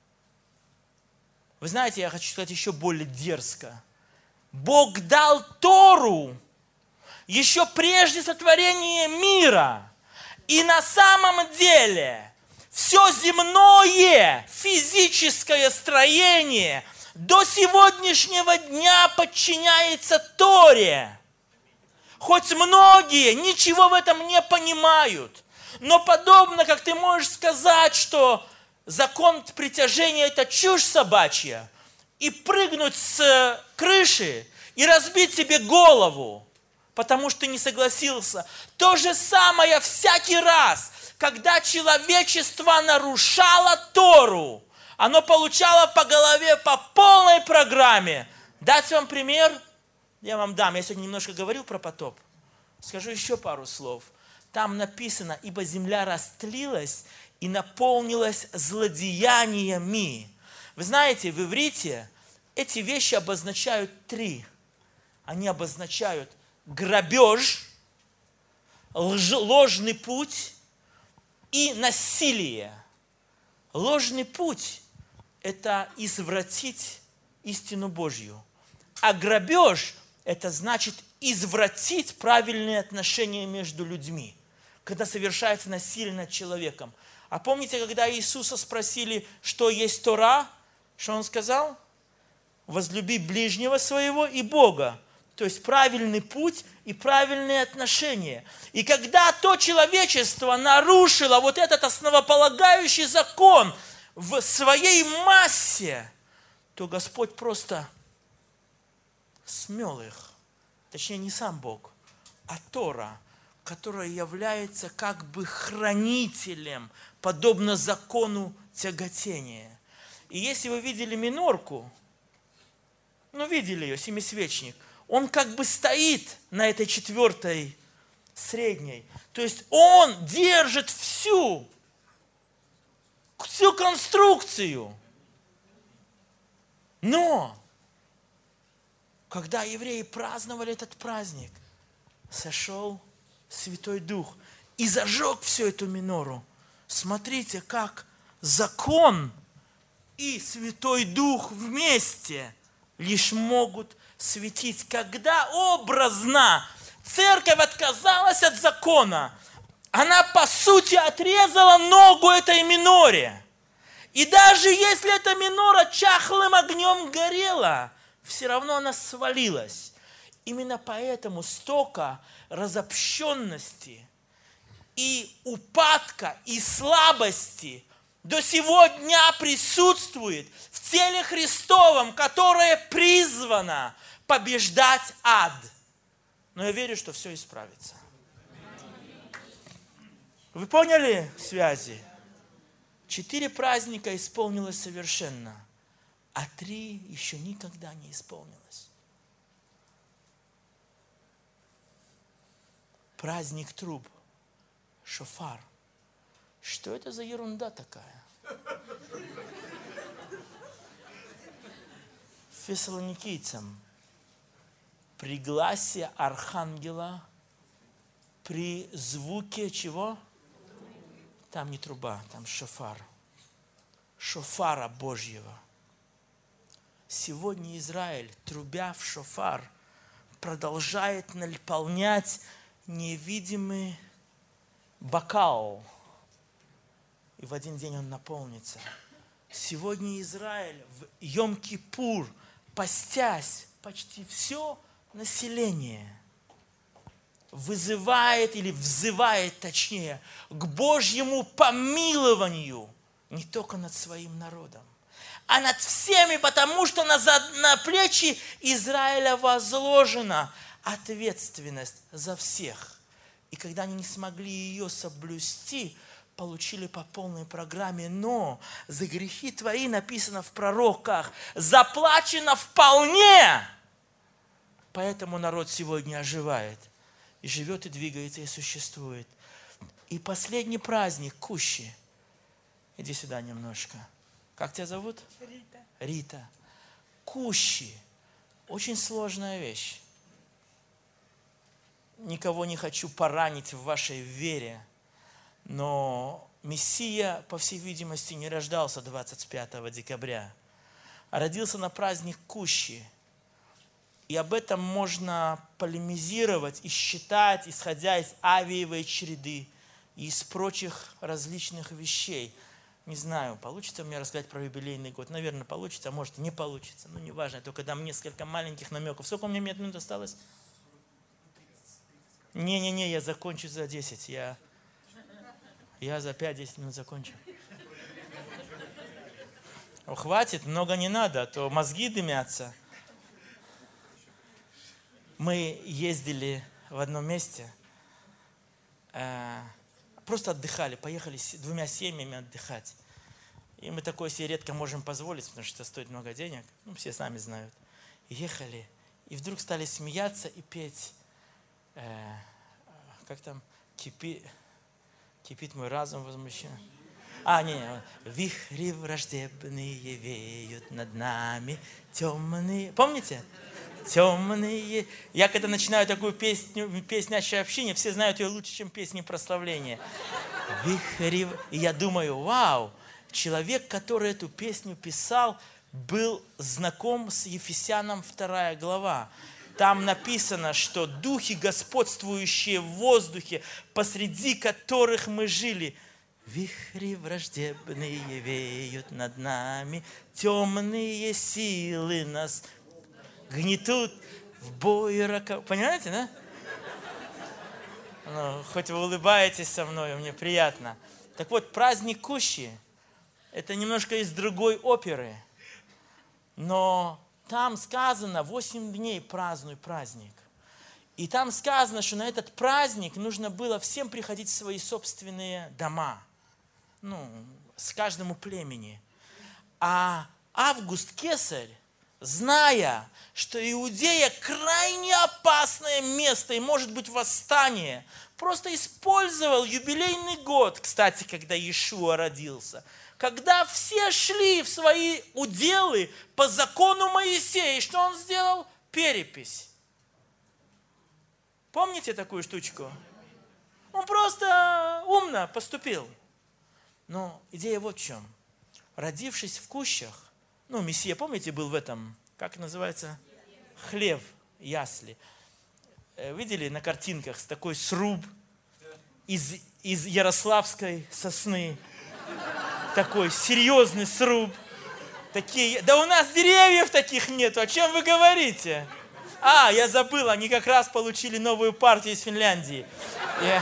Вы знаете, я хочу сказать еще более дерзко. Бог дал Тору еще прежде сотворения мира. И на самом деле все земное физическое строение до сегодняшнего дня подчиняется Торе. Хоть многие ничего в этом не понимают, но подобно, как ты можешь сказать, что закон притяжения – это чушь собачья, и прыгнуть с крыши, и разбить себе голову, потому что ты не согласился. То же самое всякий раз, когда человечество нарушало Тору, оно получало по голове по полной программе. Дать вам пример? Я вам дам. Я сегодня немножко говорил про потоп. Скажу еще пару слов. Там написано: ибо земля растлилась и наполнилась злодеяниями. Вы знаете, в иврите эти вещи обозначают три. Они обозначают грабеж, лж, ложный путь и насилие. Ложный путь – это извратить истину Божью. А грабеж – это значит извратить правильные отношения между людьми, когда совершается насилие над человеком. А помните, когда Иисуса спросили, что есть Тора, что Он сказал? Возлюби ближнего своего и Бога. То есть правильный путь и правильные отношения. И когда то человечество нарушило вот этот основополагающий закон в своей массе, то Господь просто смел их. Точнее, не сам Бог, а Тора, которая является как бы хранителем, подобно закону тяготения. И если вы видели минорку, ну, видели ее, семисвечник, он как бы стоит на этой четвертой средней. То есть он держит всю, всю конструкцию. Но когда евреи праздновали этот праздник, сошел Святой Дух и зажег всю эту минору. Смотрите, как закон и Святой Дух вместе лишь могут светить. Когда образно церковь отказалась от закона, она по сути отрезала ногу этой миноре. И даже если эта минора чахлым огнем горела, все равно она свалилась. Именно поэтому столько разобщенности и упадка, и слабости до сего дня присутствует в теле Христовом, которое призвано побеждать ад. Но я верю, что все исправится. Вы поняли связи? Четыре праздника исполнилось совершенно, а три еще никогда не исполнилось. Праздник труб, шофар. Что это за ерунда такая? Фессалоникийцам при гласе архангела, при звуке чего? Там не труба, там шофар. Шофара Божьего. Сегодня Израиль, трубя в шофар, продолжает наполнять невидимый бокал. И в один день он наполнится. Сегодня Израиль в Йом-Кипур, постясь, почти все население вызывает или взывает, точнее, к Божьему помилованию не только над своим народом, а над всеми, потому что на, на плечи Израиля возложена ответственность за всех. И когда они не смогли ее соблюсти, получили по полной программе. Но за грехи твои, написано в пророках, заплачено вполне. Поэтому народ сегодня оживает. И живет, и двигается, и существует. И последний праздник, Кущи. Иди сюда немножко. Как тебя зовут? Рита. Рита. Кущи. Очень сложная вещь. Никого не хочу поранить в вашей вере. Но Мессия, по всей видимости, не рождался двадцать пятого декабря, а родился на праздник Кущи. И об этом можно полемизировать и считать, исходя из Авиевой череды и из прочих различных вещей. Не знаю, получится мне рассказать про юбилейный год. Наверное, получится, а может и не получится. Ну, неважно, я только дам несколько маленьких намеков. Сколько у меня минут осталось? Не-не-не, я закончу за десять. Я, я за пять-десять минут закончу. О, хватит, много не надо, а то мозги дымятся. Мы ездили в одном месте, э, просто отдыхали, поехали с двумя семьями отдыхать. И мы такое себе редко можем позволить, потому что это стоит много денег. Ну, все сами знают. И ехали, и вдруг стали смеяться и петь. Э, как там? Кипи, кипит мой разум возмущен. А, не, не. Вихри враждебные веют над нами, темные. Помните? Темные. Я когда начинаю такую песню, песнящее общение, все знают ее лучше, чем песни прославления. Вихри. И я думаю, вау, человек, который эту песню писал, был знаком с Ефесянам вторая глава. Там написано, что духи, господствующие в воздухе, посреди которых мы жили, вихри враждебные веют над нами, темные силы нас гнетут в бой рака. Понимаете, да? Ну, хоть вы улыбаетесь со мной, мне приятно. Так вот, праздник Кущи – это немножко из другой оперы. Но там сказано, восемь дней празднуй праздник. И там сказано, что на этот праздник нужно было всем приходить в свои собственные дома. Ну, с каждому племени. А Август Кесарь, зная, что Иудея крайне опасное место и может быть восстание, просто использовал юбилейный год, кстати, когда Иешуа родился, когда все шли в свои уделы по закону Моисея. И что он сделал? Перепись. Помните такую штучку? Он просто умно поступил. Но идея вот в чем. Родившись в Кущах, ну, Мессия, помните, был в этом, как называется? Хлев, ясли. Видели на картинках с такой сруб из, из ярославской сосны? Такой серьезный сруб. Такие, да у нас деревьев таких нету, о чем вы говорите? А, я забыл, они как раз получили новую партию из Финляндии. Я...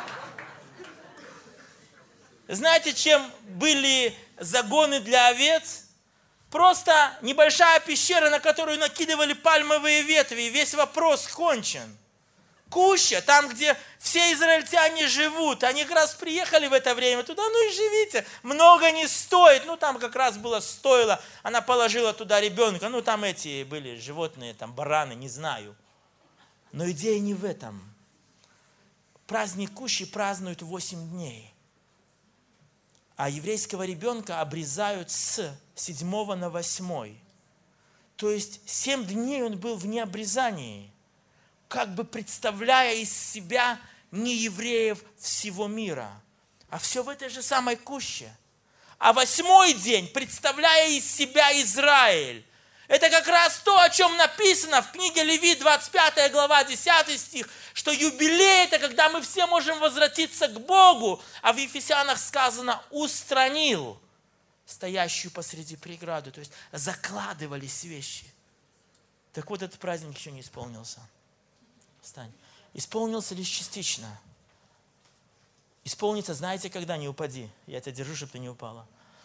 Знаете, чем были загоны для овец? Просто небольшая пещера, на которую накидывали пальмовые ветви, и весь вопрос кончен. Куща, там, где все израильтяне живут, они как раз приехали в это время туда, ну и живите, много не стоит, ну там как раз было стоило, она положила туда ребенка, ну там эти были животные, там бараны, не знаю. Но идея не в этом. Праздник Кущи празднуют восемь дней. А еврейского ребенка обрезают с седьмого на восьмой. То есть семь дней он был в необрезании, как бы представляя из себя неевреев всего мира. А все в этой же самой куще. А восьмой день, представляя из себя Израиль. Это как раз то, о чем написано в книге Левит, двадцать пятая глава, десятый стих, что юбилей – это когда мы все можем возвратиться к Богу. А в Ефесянах сказано «устранил» стоящую посреди преграду. То есть закладывались вещи. Так вот, этот праздник еще не исполнился. Встань. Исполнился лишь частично. Исполнится, знаете, когда? Не упади. Я тебя держу, чтобы ты не упала.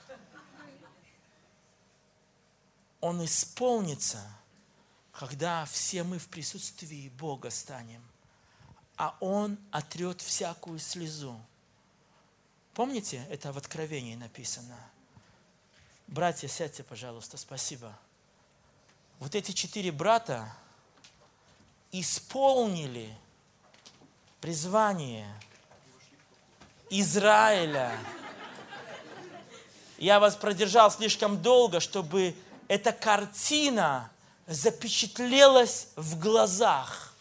Он исполнится, когда все мы в присутствии Бога станем, а Он отрет всякую слезу. Помните, это в Откровении написано? Братья, сядьте, пожалуйста, спасибо. Вот эти четыре брата исполнили призвание Израиля. Я вас продержал слишком долго, чтобы эта картина запечатлелась в глазах.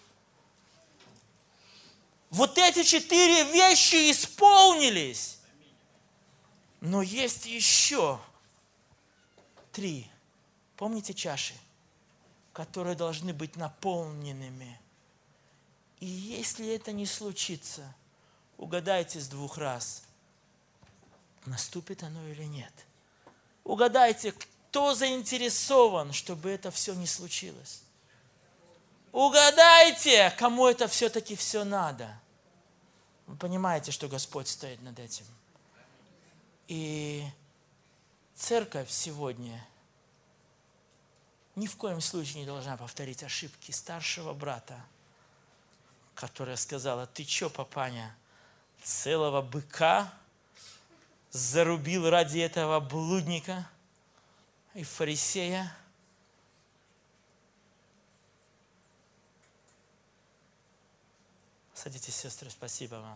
Вот эти четыре вещи исполнились. Но есть еще три. Помните чаши, которые должны быть наполненными? И если это не случится, угадайте с двух раз, наступит оно или нет. Угадайте, кто заинтересован, чтобы это все не случилось. Угадайте, кому это все-таки все надо. Вы понимаете, что Господь стоит над этим. И церковь сегодня ни в коем случае не должна повторить ошибки старшего брата, которая сказала: ты че, папаня, целого быка зарубил ради этого блудника и фарисея? Садитесь, сестры, спасибо вам.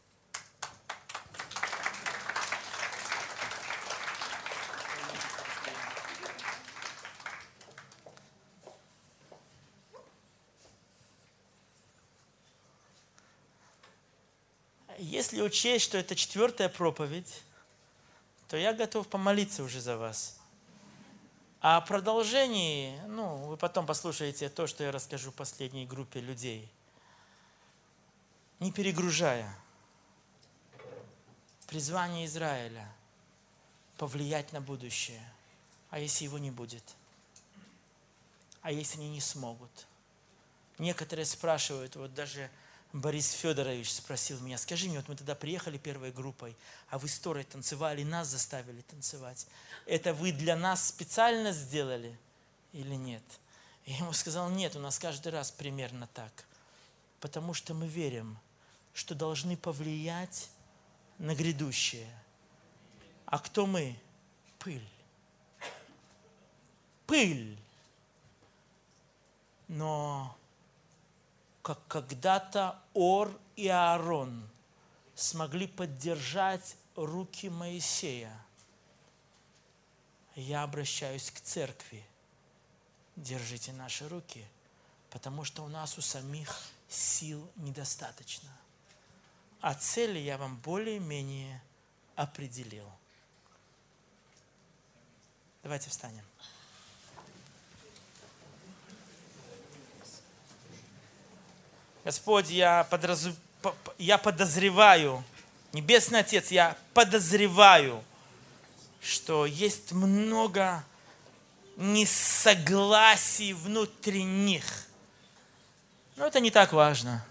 Если учесть, что это четвертая проповедь, то я готов помолиться уже за вас. А о продолжении, ну, вы потом послушаете то, что я расскажу последней группе людей. Не перегружая. Призвание Израиля – повлиять на будущее. А если его не будет? А если они не смогут? Некоторые спрашивают, вот даже Борис Федорович спросил меня: скажи мне, вот мы тогда приехали первой группой, а вы с Торой танцевали, нас заставили танцевать. Это вы для нас специально сделали или нет? И я ему сказал: нет, у нас каждый раз примерно так. Потому что мы верим, что должны повлиять на грядущее. А кто мы? Пыль. Пыль. Но как когда-то Ор и Аарон смогли поддержать руки Моисея, я обращаюсь к церкви. Держите наши руки, потому что у нас у самих сил недостаточно. А цели я вам более-менее определил. Давайте встанем. Господь, я, подразу... я подозреваю, Небесный Отец, я подозреваю, что есть много несогласий внутренних. Но это не так важно.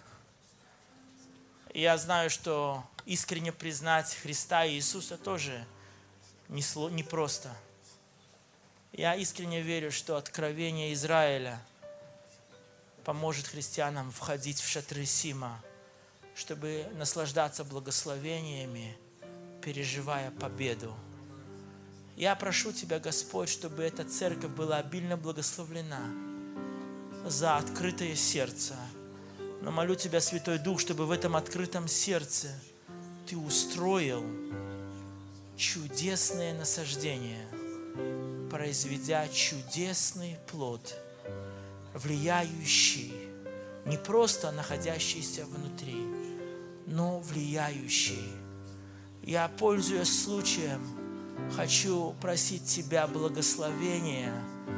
Я знаю, что искренне признать Христа и Иисуса тоже непросто. Я искренне верю, что откровение Израиля поможет христианам входить в шатры Сима, чтобы наслаждаться благословениями, переживая победу. Я прошу Тебя, Господь, чтобы эта церковь была обильно благословлена за открытое сердце. Но молю Тебя, Святой Дух, чтобы в этом открытом сердце Ты устроил чудесное насаждение произведя чудесный плод, влияющий, не просто находящийся внутри, но влияющий. Я, пользуясь случаем, хочу просить Тебя благословения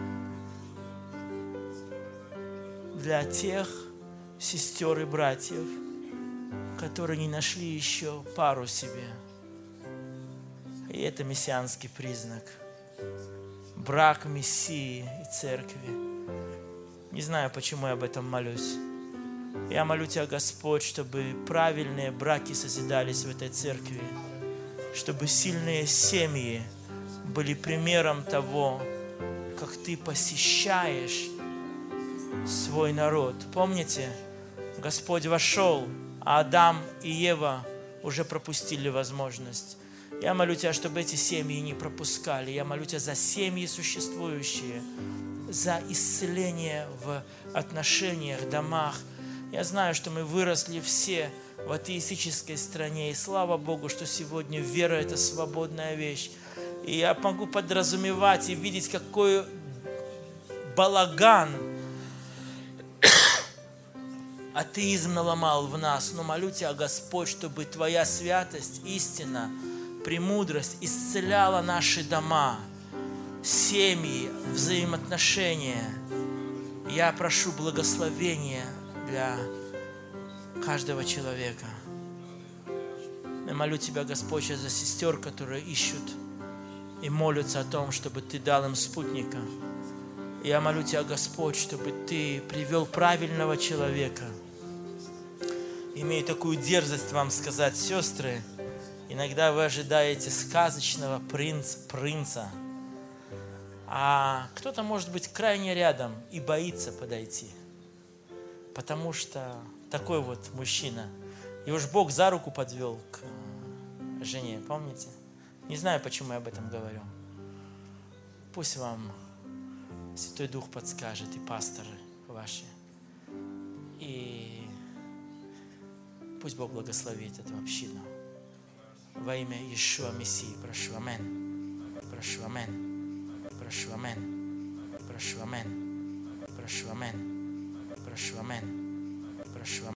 для тех сестер и братьев, которые не нашли еще пару себе. И это мессианский признак. Брак Мессии и Церкви. Не знаю, почему я об этом молюсь. Я молю Тебя, Господь, чтобы правильные браки созидались в этой церкви, чтобы сильные семьи были примером того, как Ты посещаешь свой народ. Помните, Господь вошел, а Адам и Ева уже пропустили возможность. Я молю Тебя, чтобы эти семьи не пропускали. Я молю Тебя за семьи существующие, за исцеление в отношениях, домах. Я знаю, что мы выросли все в атеистической стране, и слава Богу, что сегодня вера – это свободная вещь. И я могу подразумевать и видеть, какой балаган атеизм наломал в нас. Но молю Тебя, Господь, чтобы Твоя святость, истина, премудрость исцеляла наши дома, семьи, взаимоотношения. Я прошу благословения для каждого человека. Я молю Тебя, Господь, за сестер, которые ищут и молятся о том, чтобы Ты дал им спутника. Я молю Тебя, Господь, чтобы Ты привел правильного человека. Имею такую дерзость вам сказать, сестры, иногда вы ожидаете сказочного принца, принца, а кто-то может быть крайне рядом и боится подойти, потому что такой вот мужчина. Его ж Бог за руку подвел к жене, помните? Не знаю, почему я об этом говорю. Пусть вам Святой Дух подскажет, и пасторы ваши. И пусть Бог благословит эту общину. Во имя Иешуа Мессии прошу, амин. Прошу, амин. Прошу, амин. Прошу, амин. Прошу, амин. Прошу, амин. Прошу, амин.